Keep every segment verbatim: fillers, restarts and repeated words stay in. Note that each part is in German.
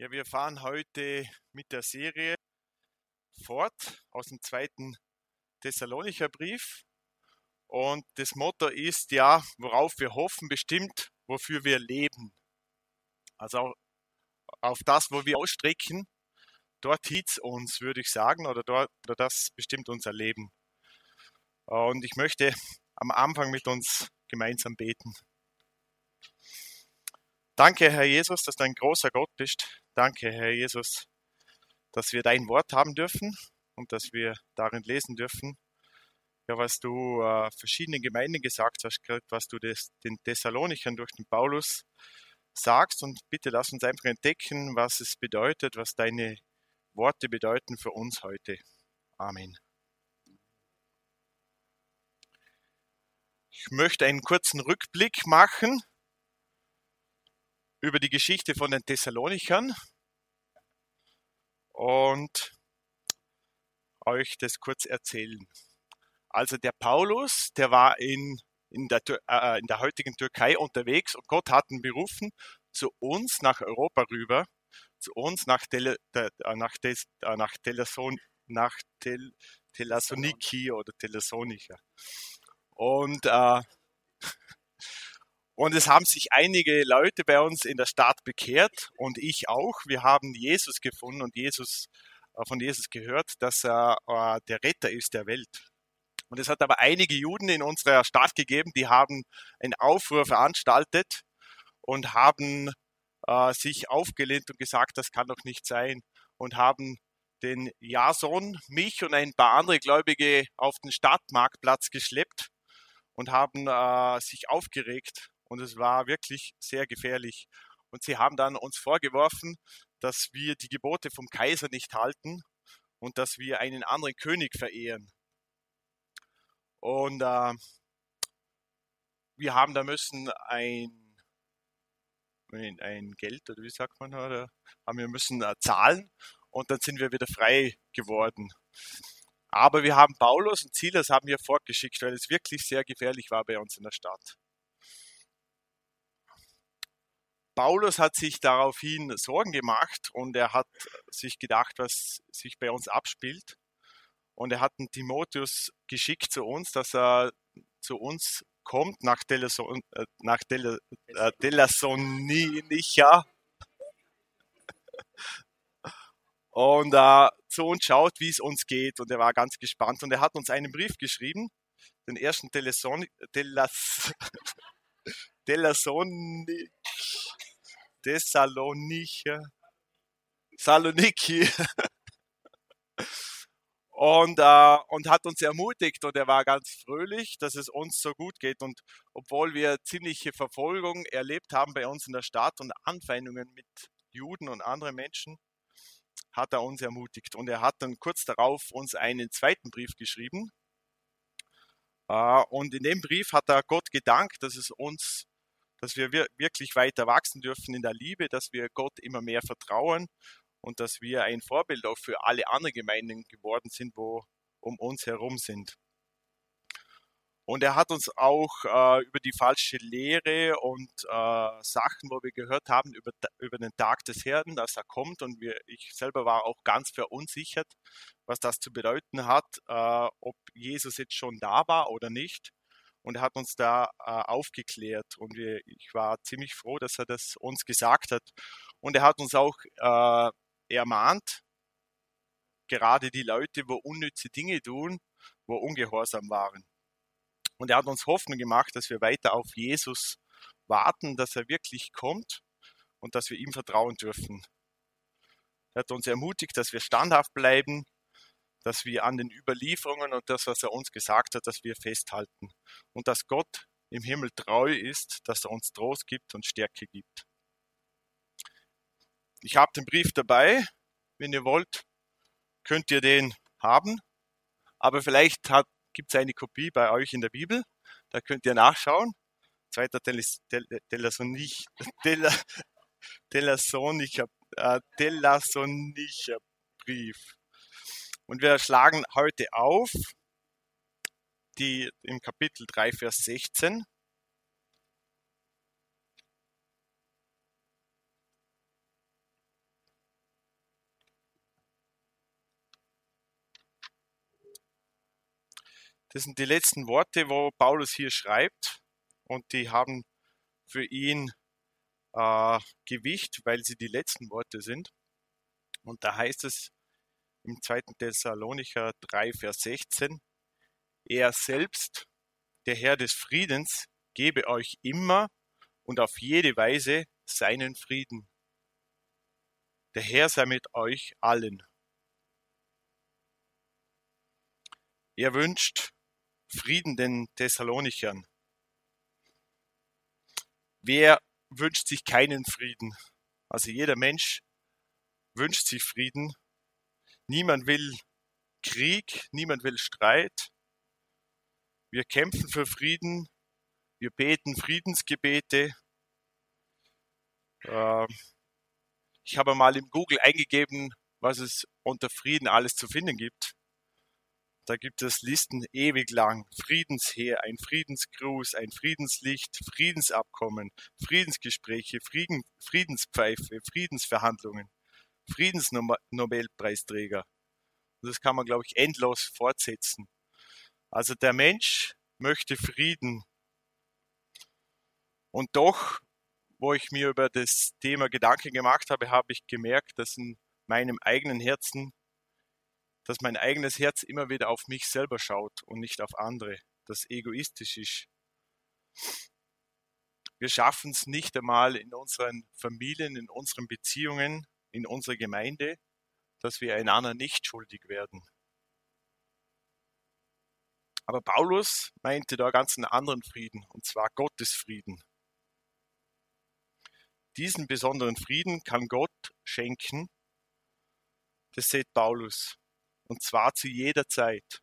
Ja, wir fahren heute mit der Serie fort aus dem zweiten Thessalonicher Brief. Und das Motto ist ja, worauf wir hoffen, bestimmt, wofür wir leben. Also auf das, wo wir ausstrecken, dort hielt's uns, würde ich sagen, oder dort, oder das bestimmt unser Leben. Und ich möchte am Anfang mit uns gemeinsam beten. Danke, Herr Jesus, dass du ein großer Gott bist. Danke, Herr Jesus, dass wir dein Wort haben dürfen und dass wir darin lesen dürfen, ja, was du äh, verschiedenen Gemeinden gesagt hast, was du des, den Thessalonichern durch den Paulus sagst. Und bitte lass uns einfach entdecken, was es bedeutet, was deine Worte bedeuten für uns heute. Amen. Ich möchte einen kurzen Rückblick machen über die Geschichte von den Thessalonichern und euch das kurz erzählen. Also der Paulus, der war in, in, der, äh, in der heutigen Türkei unterwegs und Gott hat ihn berufen zu uns nach Europa rüber, zu uns nach, Tele, äh, nach, Des, äh, nach, Teleson, nach Tel, Thessaloniki oder Thessalonika. Und, äh, und es haben sich einige Leute bei uns in der Stadt bekehrt und ich auch. Wir haben Jesus gefunden und Jesus, äh, von Jesus gehört, dass er äh, der Retter ist der Welt. Und es hat aber einige Juden in unserer Stadt gegeben, die haben einen Aufruhr veranstaltet und haben äh, sich aufgelehnt und gesagt, das kann doch nicht sein. Und haben den Jason, mich und ein paar andere Gläubige auf den Stadtmarktplatz geschleppt und haben äh, sich aufgeregt. Und es war wirklich sehr gefährlich. Und sie haben dann uns vorgeworfen, dass wir die Gebote vom Kaiser nicht halten und dass wir einen anderen König verehren. Und äh, wir haben da müssen ein, ein, ein Geld, oder wie sagt man, oder haben wir müssen äh, zahlen und dann sind wir wieder frei geworden. Aber wir haben Paulus und Silas haben wir fortgeschickt, weil es wirklich sehr gefährlich war bei uns in der Stadt. Paulus hat sich daraufhin Sorgen gemacht und er hat sich gedacht, was sich bei uns abspielt. Und er hat den Timotheus geschickt zu uns, dass er zu uns kommt nach Thessalon, äh, nach Tel, äh, Thessalonica und äh, zu uns schaut, wie es uns geht. Und er war ganz gespannt. Und er hat uns einen Brief geschrieben, den ersten Thessalon, Tellas, Thessaloniki, Thessalonica, Saloniki. Und, äh, und hat uns ermutigt und er war ganz fröhlich, dass es uns so gut geht. Und obwohl wir ziemliche Verfolgung erlebt haben bei uns in der Stadt und Anfeindungen mit Juden und anderen Menschen, hat er uns ermutigt. Und er hat dann kurz darauf uns einen zweiten Brief geschrieben. Äh, und in dem Brief hat er Gott gedankt, dass es uns, dass wir wirklich weiter wachsen dürfen in der Liebe, dass wir Gott immer mehr vertrauen. Und dass wir ein Vorbild auch für alle anderen Gemeinden geworden sind, wo um uns herum sind. Und er hat uns auch äh, über die falsche Lehre und äh, Sachen, wo wir gehört haben, über, über den Tag des Herrn, dass er kommt. Und wir, ich selber war auch ganz verunsichert, was das zu bedeuten hat, äh, ob Jesus jetzt schon da war oder nicht. Und er hat uns da äh, aufgeklärt. Und wir, ich war ziemlich froh, dass er das uns gesagt hat. Und er hat uns auch äh, ermahnt, gerade die Leute, wo unnütze Dinge tun, wo ungehorsam waren. Und er hat uns Hoffnung gemacht, dass wir weiter auf Jesus warten, dass er wirklich kommt und dass wir ihm vertrauen dürfen. Er hat uns ermutigt, dass wir standhaft bleiben, dass wir an den Überlieferungen und das, was er uns gesagt hat, dass wir festhalten. Und dass Gott im Himmel treu ist, dass er uns Trost gibt und Stärke gibt. Ich habe den Brief dabei. Wenn ihr wollt, könnt ihr den haben. Aber vielleicht gibt es eine Kopie bei euch in der Bibel. Da könnt ihr nachschauen. Zweiter Thessalonicher Brief. Und wir schlagen heute auf die im Kapitel drei, Vers sechzehn. Das sind die letzten Worte, wo Paulus hier schreibt, und die haben für ihn äh, Gewicht, weil sie die letzten Worte sind. Und da heißt es im zweiten Thessalonicher drei, Vers sechzehn, er selbst, der Herr des Friedens, gebe euch immer und auf jede Weise seinen Frieden. Der Herr sei mit euch allen. Er wünscht Frieden den Thessalonichern. Wer wünscht sich keinen Frieden? Also jeder Mensch wünscht sich Frieden. Niemand will Krieg, niemand will Streit. Wir kämpfen für Frieden, wir beten Friedensgebete. Ich habe mal im Google eingegeben, was es unter Frieden alles zu finden gibt. Da gibt es Listen ewig lang. Friedensheer, ein Friedensgruß, ein Friedenslicht, Friedensabkommen, Friedensgespräche, Frieden, Friedenspfeife, Friedensverhandlungen, Friedensnobelpreisträger. Das kann man, glaube ich, endlos fortsetzen. Also der Mensch möchte Frieden. Und doch, wo ich mir über das Thema Gedanken gemacht habe, habe ich gemerkt, dass in meinem eigenen Herzen, dass mein eigenes Herz immer wieder auf mich selber schaut und nicht auf andere, das egoistisch ist. Wir schaffen es nicht einmal in unseren Familien, in unseren Beziehungen, in unserer Gemeinde, dass wir einander nicht schuldig werden. Aber Paulus meinte da ganz einen anderen Frieden, und zwar Gottes Frieden. Diesen besonderen Frieden kann Gott schenken, das sieht Paulus, und zwar zu jeder Zeit.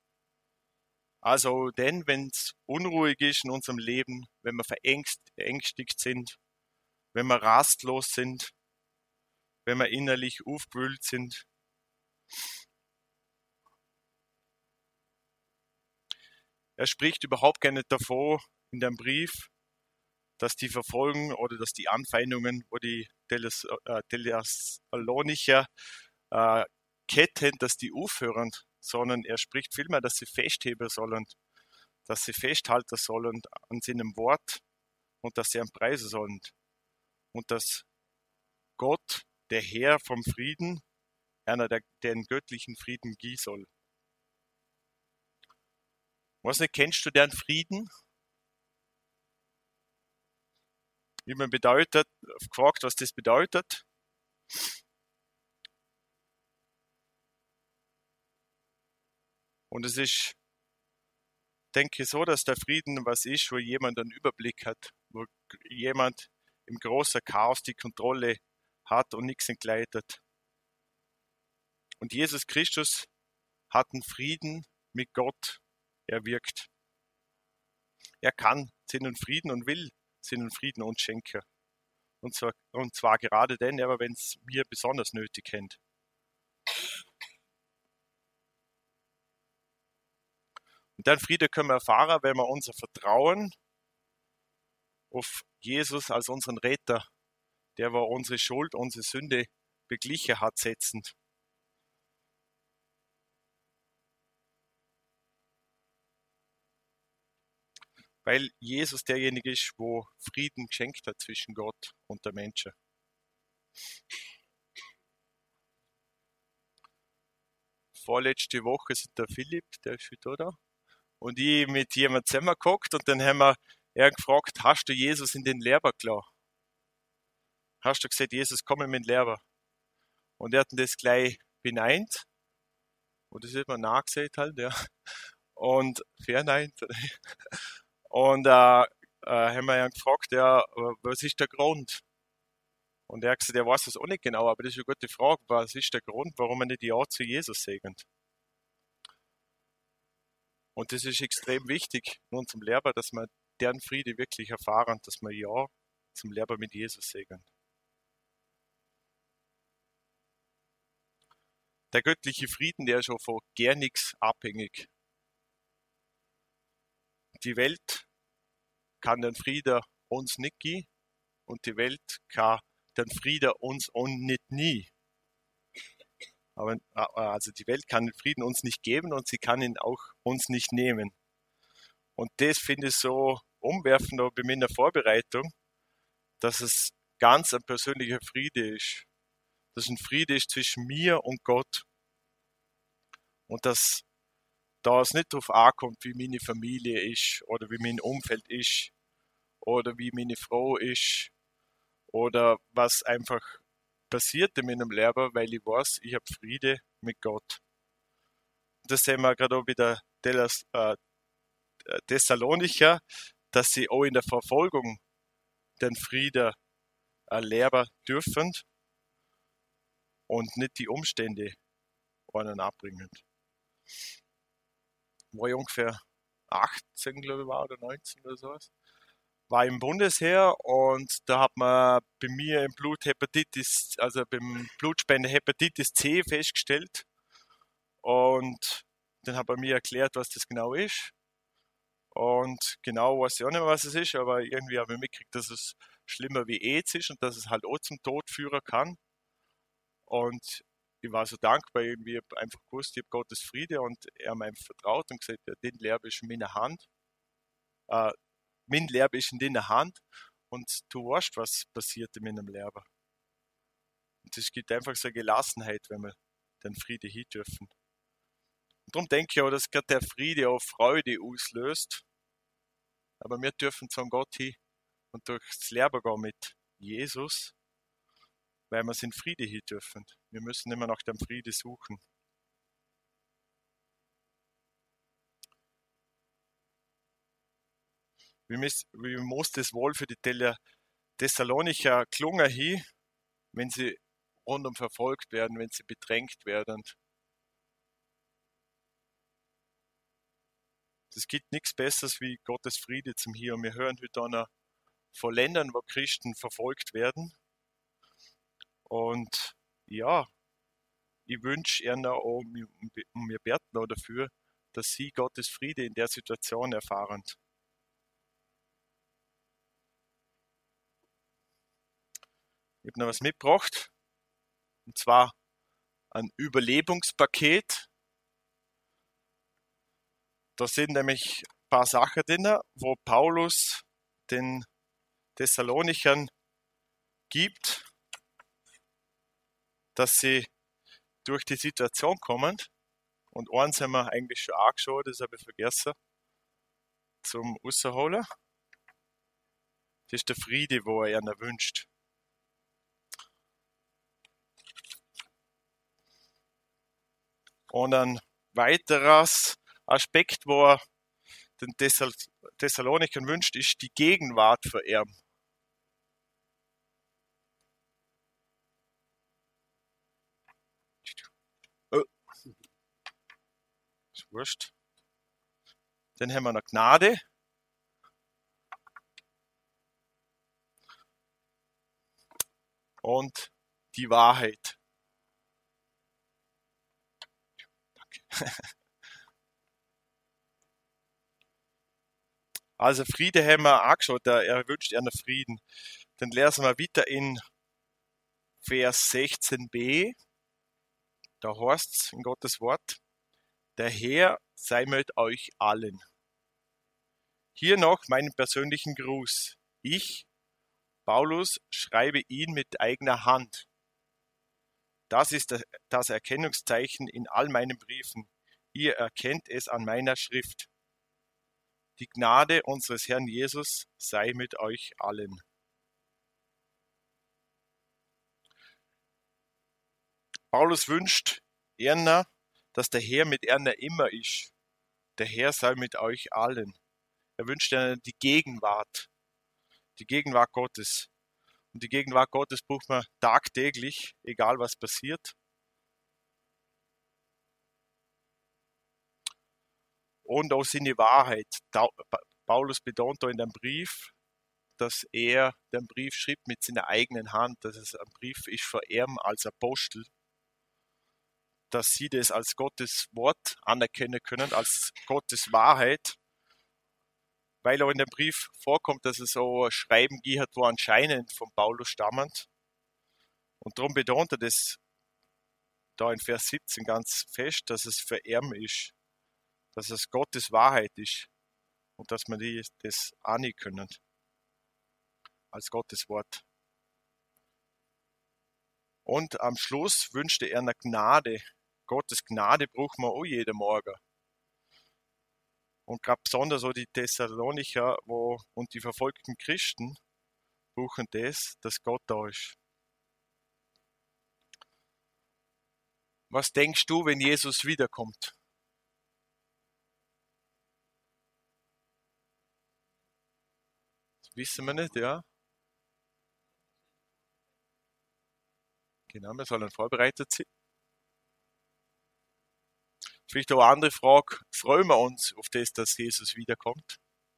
Also denn, wenn es unruhig ist in unserem Leben, wenn wir verängstigt sind, wenn wir rastlos sind, wenn wir innerlich aufgewühlt sind. Er spricht überhaupt gar nicht davon in dem Brief, dass die Verfolgung oder dass die Anfeindungen, wo die Thessalonicher äh, ketten, dass die aufhören, sondern er spricht vielmehr, dass sie festheben sollen, dass sie festhalten sollen an seinem Wort und dass sie ihn preisen sollen. Und dass Gott, der Herr vom Frieden, einer, der den göttlichen Frieden geben soll. Was nicht, kennst du den Frieden? Wie man bedeutet, gefragt, was das bedeutet. Und es ist, denke ich, so, dass der Frieden was ist, wo jemand einen Überblick hat, wo jemand im großen Chaos die Kontrolle hat und nichts entgleitet. Und Jesus Christus hat einen Frieden mit Gott erwirkt. Er kann seinen Frieden und will seinen Frieden uns schenken. Und zwar, und zwar gerade dann, aber wenn es wir besonders nötig kennt. Und den Frieden können wir erfahren, wenn wir unser Vertrauen auf Jesus als unseren Retter, der wir unsere Schuld, unsere Sünde beglichen hat, setzen. Weil Jesus derjenige ist, wo Frieden geschenkt hat zwischen Gott und der Menschen. Vorletzte Woche sind der Philipp, der ist wieder da, und ich mit jemandem zusammengeguckt und dann haben wir er gefragt, hast du Jesus in den Lehrer klar? Hast du gesagt, Jesus, komm in den Lehrer? Und er hat das gleich beneint. Und das wird man nachgesagt halt, ja. Und verneint. Und äh, äh, haben wir ihn gefragt, ja, was ist der Grund? Und er hat gesagt, er weiß es auch nicht genau, aber das ist eine gute Frage. Was ist der Grund, warum wir nicht Ja zu Jesus sagen? Und das ist extrem wichtig in unserem Lehrer, dass wir deren Friede wirklich erfahren, dass wir Ja zum Lehrer mit Jesus sagen. Der göttliche Frieden, der ist schon von gar nichts abhängig. Die Welt kann den Frieden uns nicht geben und die Welt kann den Frieden uns auch nicht nie. Aber, also die Welt kann den Frieden uns nicht geben und sie kann ihn auch uns nicht nehmen. Und das finde ich so umwerfend auch bei mir in der Vorbereitung, dass es ganz ein persönlicher Friede ist. Dass ein Friede ist zwischen mir und Gott. Und dass da es nicht darauf ankommt, wie meine Familie ist oder wie mein Umfeld ist oder wie meine Frau ist oder was einfach passiert in meinem Leben, weil ich weiß, ich habe Friede mit Gott. Das sehen wir gerade auch bei der Thessalonicher, dass sie auch in der Verfolgung den Frieden erleben dürfen und nicht die Umstände einen abbringen. Wo ich ungefähr achtzehn, glaube ich, war oder neunzehn oder sowas, war im Bundesheer und da hat man bei mir im Blut Hepatitis, also beim Blutspende Hepatitis C festgestellt und dann hat er mir erklärt, was das genau ist. Und genau weiß ich auch nicht mehr, was es ist, aber irgendwie habe ich mitgekriegt, dass es schlimmer wie AIDS ist und dass es halt auch zum Tod führen kann. Und ich war so dankbar, irgendwie hab einfach gewusst, ich habe Gottes Friede und er hat mir einfach vertraut und gesagt, ja, den Leben ist in meiner Hand. Äh, mein Leben ist in deiner Hand und du weißt, was passiert in meinem Leben. Und es gibt einfach so eine Gelassenheit, wenn wir den Friede hin dürfen. Und darum denke ich auch, dass gerade der Friede auch Freude auslöst. Aber wir dürfen zum Gott hin und durchs Leben gehen mit Jesus, weil wir in Friede hin dürfen. Wir müssen immer nach dem Friede suchen. Wie muss, wie muss das wohl für die Thessalonicher klungen hin, wenn sie rundum verfolgt werden, wenn sie bedrängt werden? Es gibt nichts Besseres wie Gottes Friede zum Hier. Und wir hören heute noch von Ländern, wo Christen verfolgt werden. Und ja, ich wünsche ihnen auch, und wir beten auch dafür, dass sie Gottes Friede in der Situation erfahren. Ich habe noch was mitgebracht, und zwar ein Überlebungspaket. Da sind nämlich ein paar Sachen drin, wo Paulus den Thessalonichern gibt, dass sie durch die Situation kommen. Und eins haben wir eigentlich schon angeschaut, das habe ich vergessen, zum Rausholen. Das ist der Friede, wo er ihnen wünscht. Und ein weiteres Aspekt, wo er den Thessal Thessalonikern wünscht, ist die Gegenwart für ihn. Oh. Ist wurscht. Dann haben wir noch Gnade. Und die Wahrheit. Danke. Also Friede haben wir angeschaut, er wünscht ihnen Frieden. Dann lesen wir weiter in Vers sechzehn b. Da heißt es in Gottes Wort: Der Herr sei mit euch allen. Hier noch meinen persönlichen Gruß. Ich, Paulus, schreibe ihn mit eigener Hand. Das ist das Erkennungszeichen in all meinen Briefen. Ihr erkennt es an meiner Schrift. Die Gnade unseres Herrn Jesus sei mit euch allen. Paulus wünscht Erna, dass der Herr mit Erna immer ist. Der Herr sei mit euch allen. Er wünscht ihnen die Gegenwart, die Gegenwart Gottes. Und die Gegenwart Gottes braucht man tagtäglich, egal was passiert. Und auch seine Wahrheit. Paulus betont da in dem Brief, dass er den Brief schrieb mit seiner eigenen Hand, dass es ein Brief ist für ihn als Apostel, dass sie das als Gottes Wort anerkennen können, als Gottes Wahrheit, weil auch in dem Brief vorkommt, dass es so Schreiben gibt, wo anscheinend von Paulus stammend. Und darum betont er das da in Vers siebzehn ganz fest, dass es für ihn ist, dass es Gottes Wahrheit ist und dass wir die, das annehmen können als Gottes Wort. Und am Schluss wünschte er eine Gnade. Gottes Gnade braucht man auch jeden Morgen. Und gerade besonders so die Thessalonicher wo, und die verfolgten Christen brauchen das, dass Gott da ist. Was denkst du, wenn Jesus wiederkommt? Das wissen wir nicht, ja. Genau, wir sollen vorbereitet sein. Vielleicht auch eine andere Frage, freuen wir uns auf das, dass Jesus wiederkommt?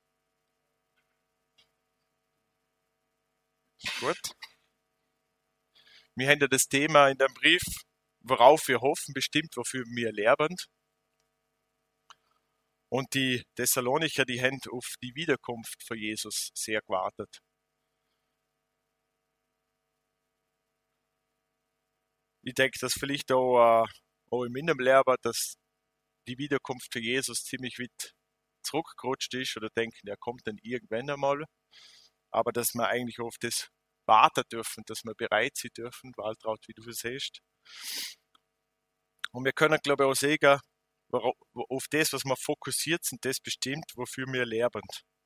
Gut. Wir haben ja das Thema in dem Brief, worauf wir hoffen, bestimmt, wofür wir lernen. Und die Thessalonicher, die haben auf die Wiederkunft von Jesus sehr gewartet. Ich denke, dass vielleicht auch, äh, auch in meinem Lehrer, dass die Wiederkunft von Jesus ziemlich weit zurückgerutscht ist oder denken, er kommt dann irgendwann einmal. Aber dass wir eigentlich auf das warten dürfen, dass wir bereit sein dürfen, Waltraud, wie du es siehst. Und wir können, glaube ich, auch sagen, auf das, was wir fokussiert sind, das bestimmt, wofür wir lernen.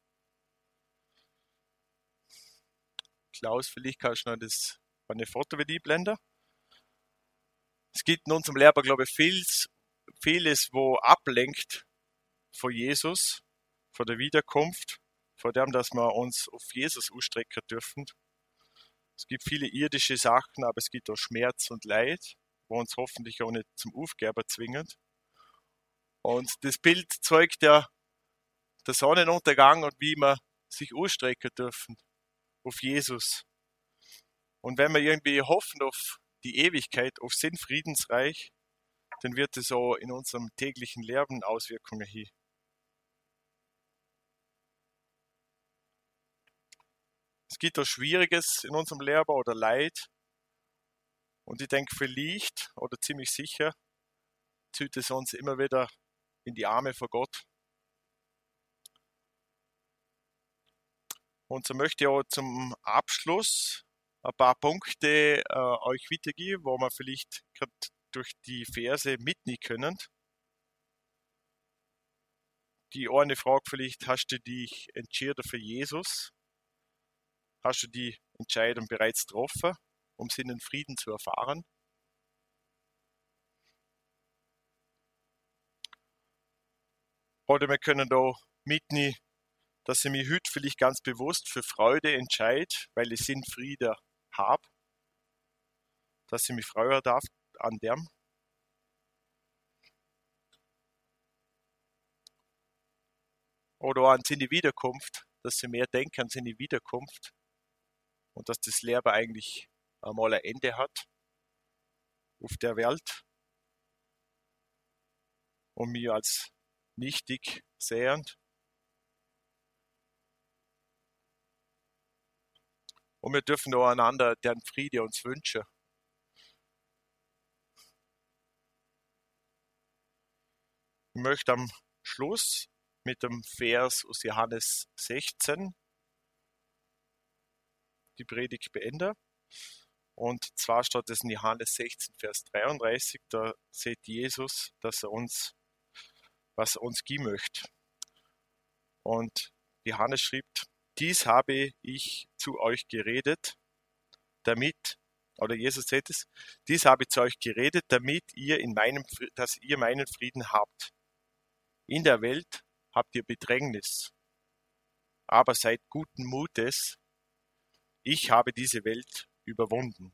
Klaus, vielleicht kannst du noch das eine Foto wieder einblenden. Es gibt in unserem Lehrer, glaube ich, vieles, vieles, wo ablenkt von Jesus, von der Wiederkunft, von dem, dass wir uns auf Jesus ausstrecken dürfen. Es gibt viele irdische Sachen, aber es gibt auch Schmerz und Leid, wo uns hoffentlich auch nicht zum Aufgeben zwingen. Und das Bild zeigt ja der Sonnenuntergang und wie wir sich ausstrecken dürfen auf Jesus. Und wenn wir irgendwie hoffen auf die Ewigkeit, auf sein Friedensreich, dann wird es auch in unserem täglichen Leben Auswirkungen haben. Es gibt auch Schwieriges in unserem Leben oder Leid. Und ich denke, vielleicht oder ziemlich sicher zieht es uns immer wieder in die Arme von Gott. Und so möchte ich auch zum Abschluss ein paar Punkte äh, euch weitergeben, wo wir vielleicht gerade durch die Verse mitnehmen können. Die eine Frage vielleicht, hast du dich entschieden für Jesus? Hast du die Entscheidung bereits getroffen, um seinen Frieden zu erfahren? Oder wir können da mitnehmen, dass ich mich heute vielleicht ganz bewusst für Freude entscheide, weil ich Sinn Frieden habe, dass ich mich freuen darf an dem. Oder auch an seine Wiederkunft, dass ich mehr denke an seine Wiederkunft und dass das Leben eigentlich einmal ein Ende hat auf der Welt und mich als nichtig sehend. Und wir dürfen auch einander den Friede uns wünschen. Ich möchte am Schluss mit dem Vers aus Johannes sechzehn die Predigt beenden. Und zwar steht es in Johannes sechzehn, Vers dreiunddreißig, da sieht Jesus, dass er uns, was er uns geben möchte. Und Johannes schreibt, dies habe ich zu euch geredet, damit, oder Jesus sagt es, dies habe ich zu euch geredet, damit ihr in meinem, dass ihr meinen Frieden habt. In der Welt habt ihr Bedrängnis, aber seid guten Mutes, ich habe diese Welt überwunden.